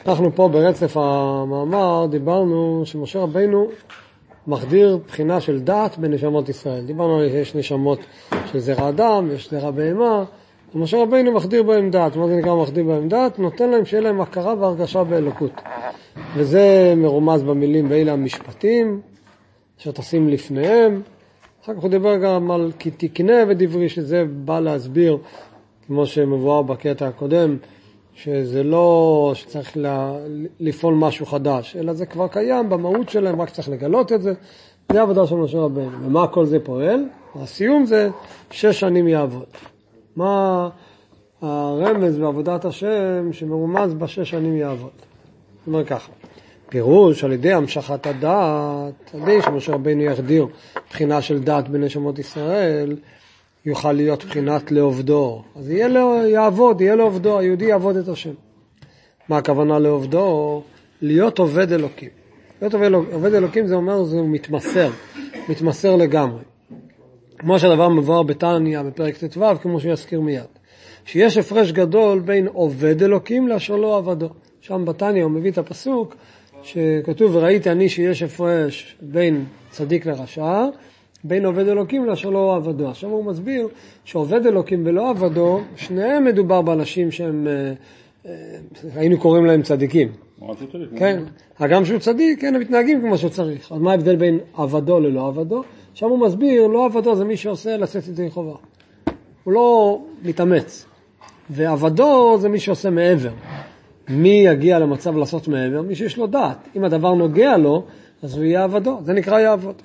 אנחנו פה ברצף המאמר דיברנו שמשה רבינו מחדיר בחינה של דעת בנשמות ישראל. דיברנו על יש נשמות של זרע אדם, יש זרע בהמה, ומשה רבינו מחדיר בהם דעת. מה זה נקרא מחדיר בהם דעת? נותן להם שיהיה להם הכרה והרגשה באלוקות. וזה מרומז במילים באלה המשפטים, שתשים לפניהם. אחר כך הוא דיבר גם על כי תקנה ודברי, שזה בא להסביר, כמו שמבואר בקטע הקודם, שזה לא שצריך לפעול משהו חדש, אלא זה כבר קיים במהות שלהם, רק צריך לגלות את זה. זה העבודה של משה רבינו. ומה כל זה פועל? הסיום זה 6 שנים יעבוד. מה הרמז בעבודת השם שמרומז ב6 שנים יעבוד? זאת אומרת ככה, פירוש על ידי המשכת הדעת, על ידי שמשה רבינו יחדיר בחינה של דעת בנשמות ישראל, יוכל להיות בחינת לעובדו. אז יהיה לו עובדו, היהודי יעבוד את השם. מה הכוונה לעובדו? להיות עובד אלוקים. להיות עובד אלוקים זה אומר, זה מתמסר לגמרי. כמו שהדבר מבואר בתניא בפרק ט"ו, כמו שיזכיר מיד. שיש הפרש גדול בין עובד אלוקים לאשר לא עבדו. שם בתניא הוא מביא את הפסוק, שכתוב וראיתי אני שיש הפרש בין צדיק לרשע, בין עובד אלוקים לאשר לא עבדו. עכשיו הוא מסביר שעובד אלוקים ולא עבדו, שניהם מדובר באנשים שהם, היינו קוראים להם צדיקים. כן, הגם שהוא צדיק, הם מתנהגים כמו שצריך. אז מה ההבדל בין עבדו ללא עבדו? עכשיו הוא מסביר, לא עבדו זה מי שעושה לצאת ידי חובה. הוא לא מתאמץ. ועבדו זה מי שעושה מעבר. מי יגיע למצב לעשות מעבר? מי שיש לו דעת. אם הדבר נוגע לו, אז הוא יהיה עבדו. זה נקרא יעבוד.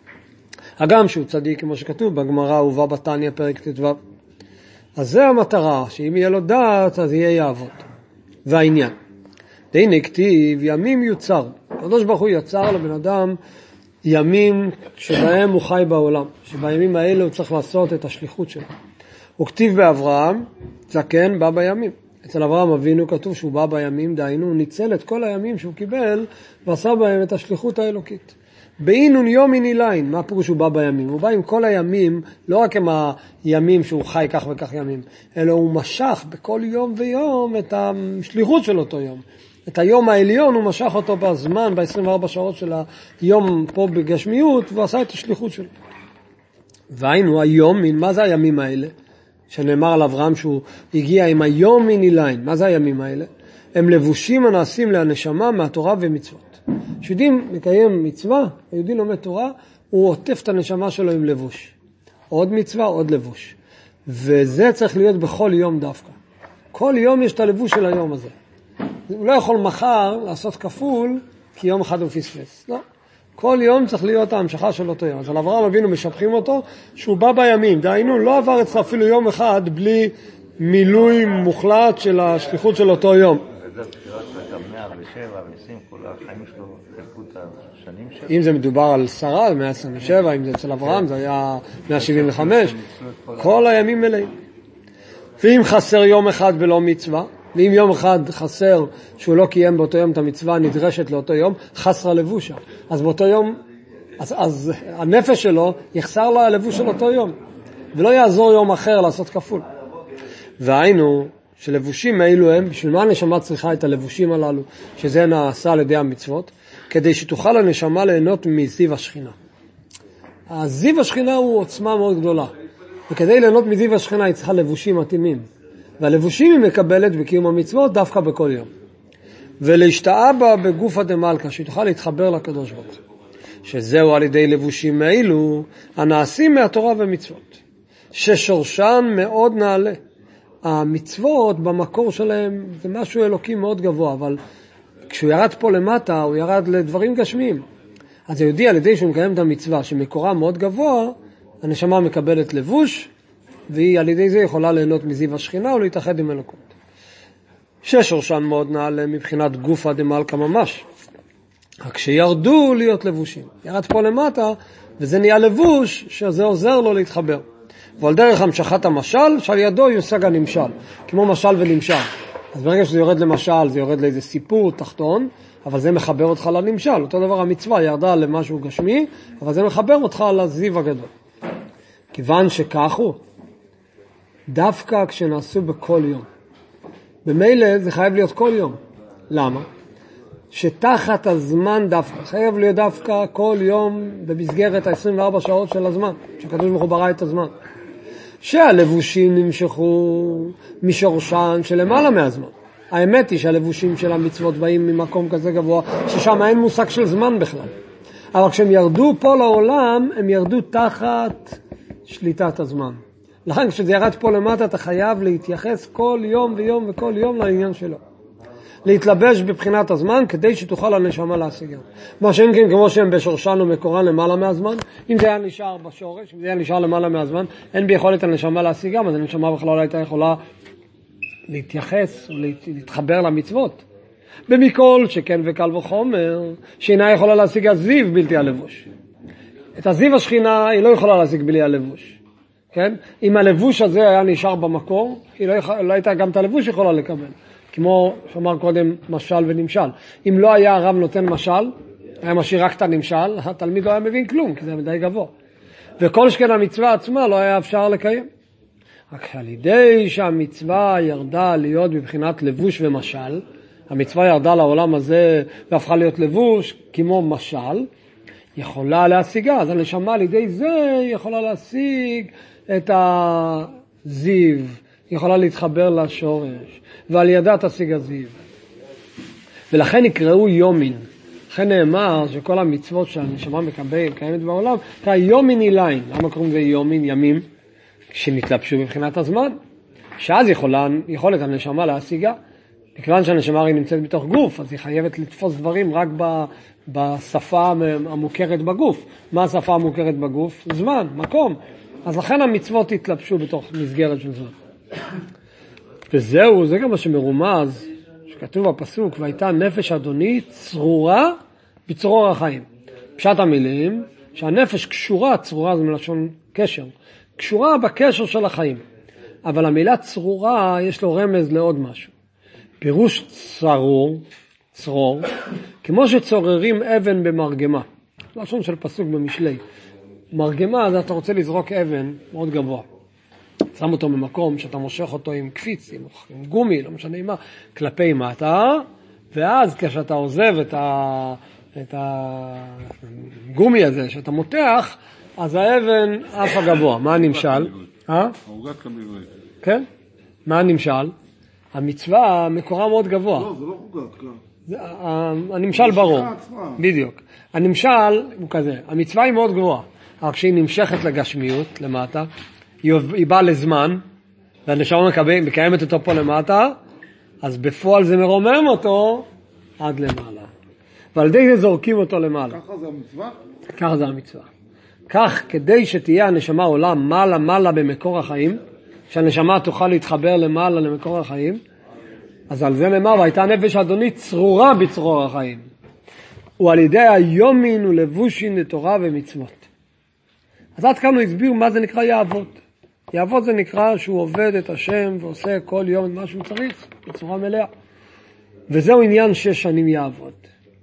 הגם שהוא צדיק, כמו שכתוב בגמרא הובא בתניא פרק ט"ו. אז זה המטרה, שאם יהיה לו דעת, אז יהיה יעבוד. והעניין. דהנה כתיב, ימים יוצר. הקדוש ברוך הוא יצר לבן אדם ימים שבהם הוא חי בעולם. שבימים האלה הוא צריך לעשות את השליחות שלו. הוא כתיב באברהם, זקן בא בימים. אצל אברהם אבינו כתוב שהוא בא בימים, דהיינו, הוא ניצל את כל הימים שהוא קיבל, ועשה בהם את השליחות האלוקית. באינון יומין אילין, מה פירוש הוא בא בימים? הוא בא עם כל הימים, לא רק עם הימים שהוא חי כך וכך ימים, אלא הוא משך בכל יום ויום את השליחות של אותו יום. את היום העליון הוא משך אותו בזמן, ב-24 שעות של היום פה בגשמיות, והוא עשה את השליחות שלו. והיינו היומין, מה זה הימים האלה? שנאמר על אברהם שהוא הגיע עם היומין אילין, מה זה הימים האלה? הם לבושים הנעשים להנשמה מהתורה ומצוות. כשיודעים לקיים מצווה, היהודי לומד תורה, הוא עוטף את הנשמה שלו עם לבוש. עוד מצווה, עוד לבוש. וזה צריך להיות בכל יום דווקא. כל יום יש את הלבוש של היום הזה. הוא לא יכול מחר לעשות כפול, כי יום אחד הוא פספס. לא. כל יום צריך להיות ההמשכה של אותו יום. אז על אברהם אבינו משבחים אותו, שהוא בא בימים. דהיינו, לא עבר אצלך אפילו יום אחד בלי מילוי מוחלט של השליחות של אותו יום. אם זה מדובר על שרה, 127, אם זה אצל אברהם, זה היה 175, כל הימים מלאים. ואם חסר יום אחד ולא מצווה, ואם יום אחד חסר שהוא לא קיים באותו יום את המצווה הנדרשת לאותו יום, חסרה לבושה. אז באותו יום, אז הנפש שלו יחסר לה הלבוש של אותו יום, ולא יעזור יום אחר לעשות כפול. והיינו, שלבושים האלו הם, בשביל מה הנשמה צריכה את הלבושים הללו, שזה נעשה על ידי המצוות, כדי שתוכל הנשמה ליהנות מזיו השכינה. הזיו השכינה הוא עוצמה מאוד גדולה, וכדי ליהנות מזיו השכינה היא צריכה לבושים מתאימים, והלבושים היא מקבלת בקיום המצוות דווקא בכל יום. ולהשתאה בה בגופה דמלכה, שתוכל להתחבר לקדוש ברוך הוא. שזהו על ידי לבושים האלו, הנעשים מהתורה ומצוות, ששורשן מאוד נעלה. המצוות במקור שלהם זה משהו אלוקי מאוד גבוה, אבל כשהוא ירד פה למטה, הוא ירד לדברים גשמיים. אז היהודי על ידי שהוא מקיים את המצווה שמקורה מאוד גבוה, הנשמה מקבלת לבוש, והיא על ידי זה יכולה ליהנות מזיו השכינה ולהתאחד עם אלוקות. ששורשן מאוד נעלה מבחינת גופה דמלכה ממש. רק שירדו להיות לבושים. ירד פה למטה, וזה נהיה לבוש, שזה עוזר לו להתחבר. ועל דרך המשכת המשל, שעל ידו יושג הנמשל. כמו משל ונמשל. אז ברגע שזה יורד למשל, זה יורד לאיזה סיפור תחתון, אבל זה מחבר אותך לנמשל. אותו דבר המצווה ירדה למשהו גשמי, אבל זה מחבר אותך לזיו הגדול. כיוון שכך הוא, דווקא כשנעשו בכל יום. במילא זה חייב להיות כל יום. למה? שתחת הזמן דווקא, חייב להיות דווקא כל יום במסגרת ה-24 שעות של הזמן, שקדוש ברוך הוא ברא את הזמן. שהלבושים נמשכו משורשן שלמעלה מהזמן. האמת היא שהלבושים של המצוות באים ממקום כזה גבוה, ששם אין מושג של זמן בכלל. אבל כשהם ירדו פה לעולם, הם ירדו תחת שליטת הזמן. לכן כשזה ירד פה למטה, אתה חייב להתייחס כל יום ויום וכל יום לעניין שלו. להתלבש בבחינת הזמן, כדי שתוכל הנשמה להשיגה. מה שאין כן כמו שהם בשורשן ומקורן למעלה מהזמן, אם זה היה נשאר בשורש, אם זה היה נשאר למעלה מהזמן, אין ביכולת הנשמה להשיגה, אז הנשמה בכלל לא הייתה יכולה להתייחס ולהתחבר למצוות. במכל שכן וקל וחומר, שאינה יכולה להשיג הזיו בלתי הלבוש. את הזיו השכינה היא לא יכולה להשיג בלי הלבוש. כן? אם הלבוש הזה היה נשאר במקור, היא לא הייתה גם את הלבוש יכולה לקבל. כמו שאמר קודם, משל ונמשל. אם לא היה הרב נותן משל, היה משאיר רק את הנמשל, התלמיד לא היה מבין כלום, כי זה מדי גבוה. וכל שכן המצווה עצמה לא היה אפשר לקיים. רק על ידי שהמצווה ירדה להיות בבחינת לבוש ומשל, המצווה ירדה לעולם הזה והפכה להיות לבוש כמו משל, יכולה להשיגה. אז הנשמה על ידי זה יכולה להשיג את הזיו, יכולה להתחבר לשורש, ועל ידה תשיג הזיו. ולכן יקראו יומין. לכן נאמר שכל המצוות שהנשמה מקיימת בעולם, יומין איליים. למה קוראים זה יומין, ימים? שנתלבשו בבחינת הזמן. שאז יכולת הנשמה להשיגה. מכיוון שהנשמה הרי נמצאת בתוך גוף, אז היא חייבת לתפוס דברים רק בשפה המוכרת בגוף. מה השפה המוכרת בגוף? זמן, מקום. אז לכן המצוות התלבשו בתוך מסגרת של זמן. וזהו, זה גם מה שמרומז, שכתוב בפסוק, והייתה נפש אדוני צרורה בצרור החיים. פשט המילים, שהנפש קשורה, צרורה זה מלשון קשר, קשורה בקשר של החיים. אבל המילה צרורה יש לו רמז לעוד משהו. פירוש צרור, כמו שצוררים אבן במרגמה. לשון של פסוק במשלי. מרגמה זה אתה רוצה לזרוק אבן מאוד גבוה. שם אותו במקום שאתה מושך אותו עם קפיץ, עם גומי, לא משנה מה, כלפי מטה, ואז כשאתה עוזב את הגומי הזה שאתה מותח, אז האבן אף הגבוה. מה הנמשל? עוגת כמובן. כן? מה הנמשל? המצווה מקורה מאוד גבוה. לא, זה לא עוגת כאן. הנמשל ברור. בדיוק. הנמשל הוא כזה, המצווה היא מאוד גבוהה, אבל כשהיא נמשכת לגשמיות למטה, היא באה לזמן, והנשמה מקיימת אותו פה למטה, אז בפועל זה מרומם אותו עד למעלה. ועל ידי זה זורקים אותו למעלה. ככה זה המצווה? ככה זה המצווה. כך, כדי שתהיה הנשמה עולה מעלה במקור החיים, שהנשמה תוכל להתחבר למעלה למקור החיים, אז על זה נאמר, והייתה נפש אדוני צרורה בצרור החיים. ועל ידי היומין ולבושין לתורה ומצוות. אז עד כאן הוא הסביר מה זה נקרא יעבוד. יעבוד זה נקרא שהוא עובד את השם ועושה כל יום את מה שהוא צריך בצורה מלאה. וזהו עניין 6 שנים יעבוד.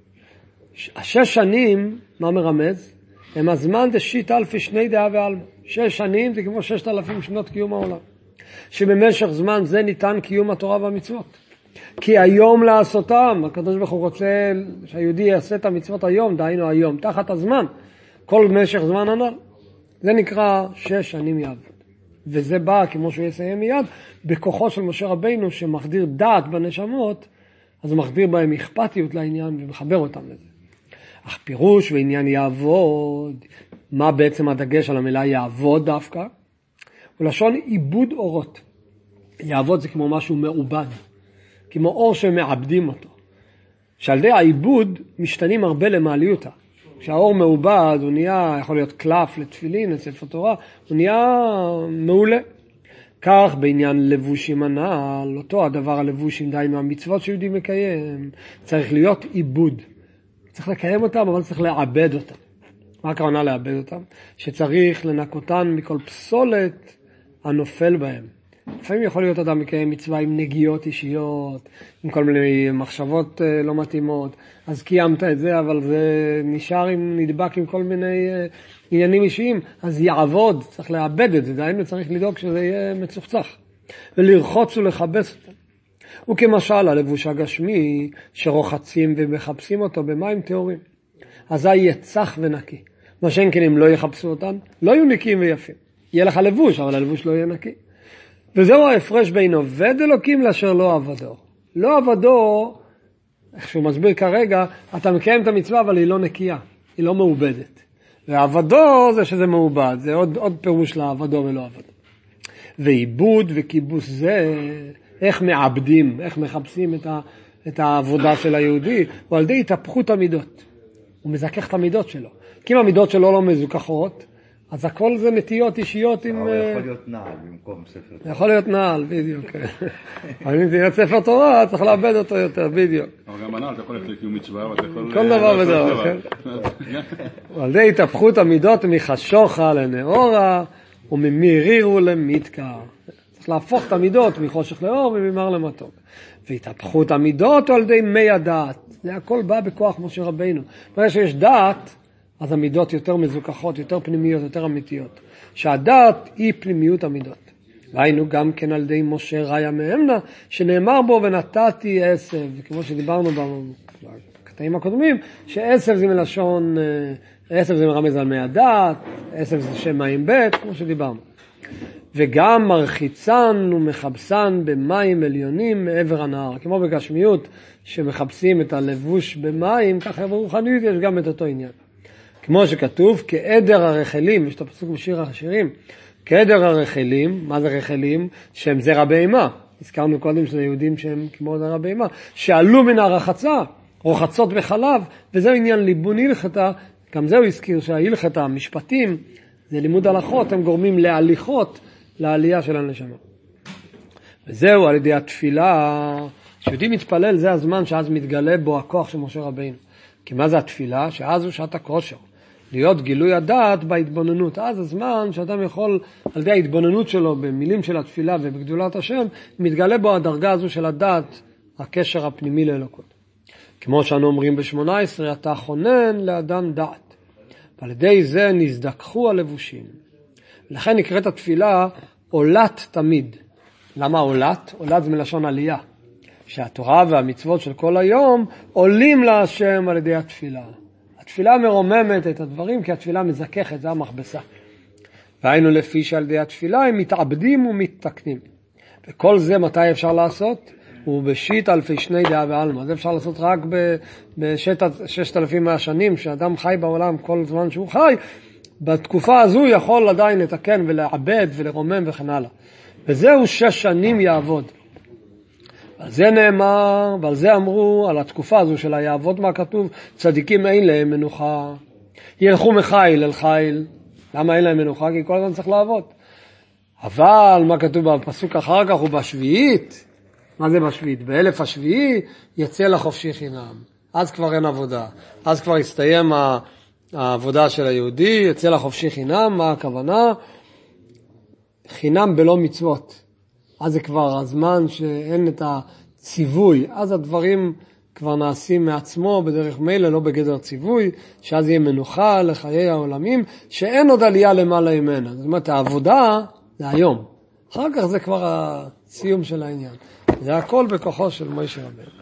6 שנים, מה מרמז? הם הזמן דשית אלפי שני דעה ועלמה. 6 שנים זה כמו 6,000 שנות קיום העולם. שבמשך זמן זה ניתן קיום התורה והמצוות. כי היום לעשותם, הקדוש ברוך הוא רוצה שהיהודי יעשה את המצוות היום, דהיינו היום, תחת הזמן, כל משך זמן הנ"ל. זה נקרא 6 שנים יעבוד. וזה בא, כמו שהוא יסיים מיד, בכוחו של משה רבינו שמחדיר דעת בנשמות, אז הוא מחדיר בהם אכפתיות לעניין ומחבר אותם לזה. אך פירוש ועניין יעבוד, מה בעצם הדגש על המילה יעבוד דווקא? הוא לשון עיבוד אורות. יעבוד זה כמו משהו מעובד, כמו אור שמעבדים אותו. שעל ידי העיבוד משתנים הרבה למעליותה. כשהאור מעובד, הוא נהיה, יכול להיות קלף לתפילין, לספר תורה, הוא נהיה מעולה. כך בעניין לבושים הנ"ל, אותו הדבר הלבושים די מהמצוות שיהודי מקיים, צריך להיות עיבוד. צריך לקיים אותם, אבל צריך לעבד אותם. מה הכוונה לעבד אותם? שצריך לנקותן מכל פסולת הנופל בהם. לפעמים יכול להיות אדם מקיים מצווה עם נגיעות אישיות, עם כל מיני מחשבות לא מתאימות, אז קיימת את זה, אבל זה נשאר נדבק עם כל מיני עניינים אישיים, אז יעבוד, צריך לעבד את זה, דהיינו צריך לדאוג שזה יהיה מצוחצח, ולרחוץ ולחבס אותם. וכמשל הלבוש הגשמי שרוחצים ומחפשים אותו במים טהורים. אזי יהיה צח ונקי. מה שאין כן אם לא יחפשו אותם, לא יהיו נקיים ויפים. יהיה לך לבוש, אבל הלבוש לא יהיה נקי. וזהו ההפרש בין עובד אלוקים לאשר לא עבדו. לא עבדו, איך שהוא מסביר כרגע, אתה מקיים את המצווה אבל היא לא נקייה, היא לא מעובדת. ועבדו זה שזה מעובד, זה עוד פירוש לעבדו ולא עבדו. ועיבוד וכיבוס זה, איך מעבדים, איך מחפשים את העבודה של היהודי, הוא על ידי התהפכות המידות. הוא מזכך את המידות שלו. כי אם המידות שלו לא מזוכחות, אז הכל זה נטיות אישיות עם... אבל יכול להיות נעל במקום ספר תורה. יכול להיות נעל, בדיוק. אבל אם זה ספר תורה, צריך לאבד אותו יותר, בדיוק. אבל גם הנעל, אתה יכול ללכת לקיום מצווה, ואתה יכול... כל דבר ודבר, כן. על ידי התהפכות המידות מחשוכה לנאורה, וממרירו למיתקה. צריך להפוך את המידות מחושך לאור וממר למתוק. והתהפכות המידות על ידי מי הדעת. זה הכל בא בכוח משה רבינו. ברגע שיש דעת, אז המידות יותר מזוכחות, יותר פנימיות, יותר אמיתיות. שהדעת היא פנימיות המידות. והיינו גם כן על ידי משה ראיה מהמנה, שנאמר בו ונתתי עשב, כמו שדיברנו בקטעים הקודמים, שעשב זה מלשון, עשב זה מרמז על מי הדעת, עשב זה שם מים בית, כמו שדיברנו. וגם מרחיצן ומחפשן במים עליונים מעבר הנהר. כמו בגשמיות שמחפשים את הלבוש במים, ככה ברוחניות יש גם את אותו עניין. כמו שכתוב, כעדר הרחלים, יש את הפסוק בשיר השירים, כעדר הרחלים, מה זה רחלים? שהם זרע בהמה. הזכרנו קודם שזה יהודים שהם כמו זרע בהמה, שעלו מן הרחצה, רוחצות בחלב, וזהו עניין ליבון הלכתה, גם זהו הזכיר שההלכתה, המשפטים, זה לימוד הלכות, הם גורמים להליכות, לעלייה של הנשמה. וזהו על ידי התפילה, כשיהודי מתפלל זה הזמן שאז מתגלה בו הכוח של משה רבינו. כי מה זה התפילה? שאז הוא שעת הכושר. להיות גילוי הדעת בהתבוננות. אז הזמן שאדם יכול, על ידי ההתבוננות שלו במילים של התפילה ובגדולת השם, מתגלה בו הדרגה הזו של הדעת, הקשר הפנימי לאלוקות. כמו שאנו אומרים ב-18, אתה חונן לאדם דעת. ועל ידי זה נזדככו הלבושים. לכן נקראת התפילה עולת תמיד. למה עולת? עולת זה מלשון עלייה. שהתורה והמצוות של כל היום עולים להשם על ידי התפילה. התפילה מרוממת את הדברים כי התפילה מזככת, זה המכבסה. והיינו לפי שעל ידי התפילה הם מתעבדים ומתתקנים. וכל זה מתי אפשר לעשות? הוא בשיט אלפי שני דעה ועלמא. זה אפשר לעשות רק ב-6,000 מהשנים, שאדם חי בעולם כל זמן שהוא חי, בתקופה הזו יכול עדיין לתקן ולעבד ולרומם וכן הלאה. וזהו 6 שנים יעבוד. על זה נאמר, ועל זה אמרו, על התקופה הזו של היעבוד מה כתוב, צדיקים אין להם מנוחה. ילכו מחיל אל חיל. למה אין להם מנוחה? כי כל הזמן צריך לעבוד. אבל מה כתוב בפסוק אחר כך הוא בשביעית? מה זה בשביעית? באלף השביעי יצא לחופשי חינם. אז כבר אין עבודה. אז כבר הסתיים העבודה של היהודי, יצא לחופשי חינם. מה הכוונה? חינם בלא מצוות. אז זה כבר הזמן שאין את הציווי. אז הדברים כבר נעשים מעצמו בדרך מילא, לא בגדר ציווי, שאז יהיה מנוחה לחיי העולמים, שאין עוד עלייה למעלה ממנה. זאת אומרת, העבודה זה היום. אחר כך זה כבר הסיום של העניין. זה הכל בכוחו של משה רבנו.